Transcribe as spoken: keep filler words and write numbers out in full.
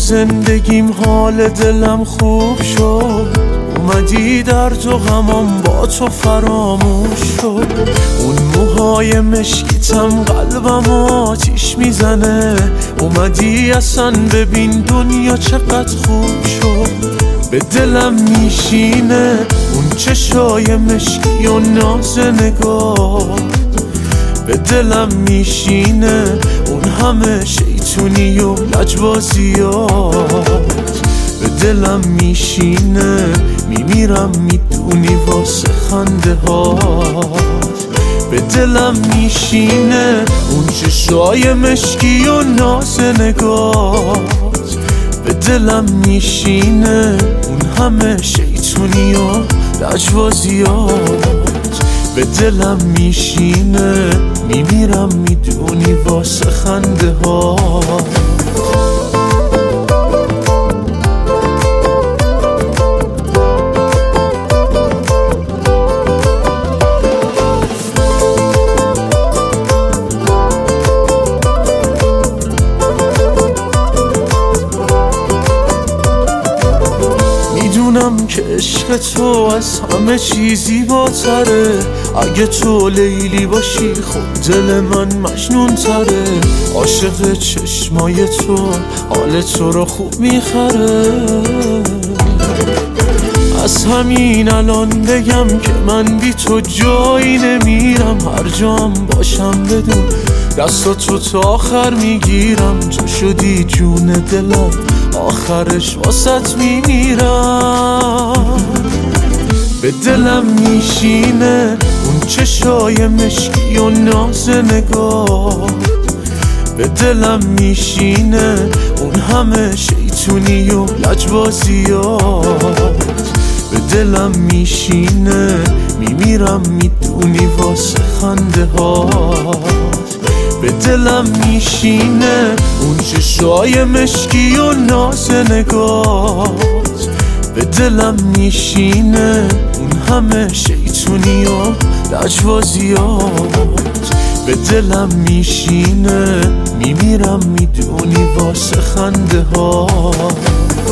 زندگیم حال دلم خوب شد، اومدی در تو غمام با تو فراموش شد. اون موهای مشکیتم قلبم آتیش میزنه، اومدی اصلا ببین دنیا چقدر خوب شد. به دلم میشینه اون چشای مشکی و ناز نگاه، به دلم میشینه اون همه شیطونی و لجبازیات. به دلم میشینه میمیرم میدونی واسه خنده هات. به دلم میشینه اون چشای مشکی و ناز نگات، به دلم میشینه اون همه شیطونی و لجبازیات. به دلم میشینه میمیرم میدونی واسه خنده هات. میدونم که عشق تو از همه چیزی زیباتره، اگه تو لیلی باشی خود دل من مجنون تره. عاشق چشمای تو حال تو رو خوب میخره، از همین الان بگم که من بی تو جایی نمیرم. هر جام باشم بدون دستاتو تا آخر میگیرم، تو شدی جون دلم آخرش واسط میمیرم. به دلم میشینه اون چشای مشکی و ناز نگاه، به دلم میشینه اون همه شیطونی و لجبازیات. به دلم میشینه میمیرم میدونی واسه خنده هات. به دلم میشینه اون چشای مشکی و ناز نگات، به دلم میشینه اون همه شیطونی و لجبازیات. به دلم میشینه میمیرم میدونی واسه خنده ها.